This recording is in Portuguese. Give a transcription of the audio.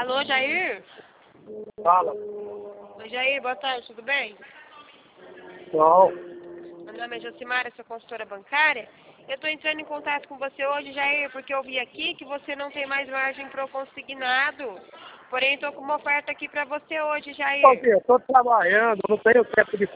Alô, Jair? Fala. Oi, Jair, boa tarde, tudo bem? Bom, Meu nome é Josimara, sou consultora bancária. Eu estou entrando em contato com você hoje, Jair, porque eu vi aqui que você não tem mais margem para o consignado. Porém, estou com uma oferta aqui para você hoje, Jair. eu estou trabalhando, não tenho tempo de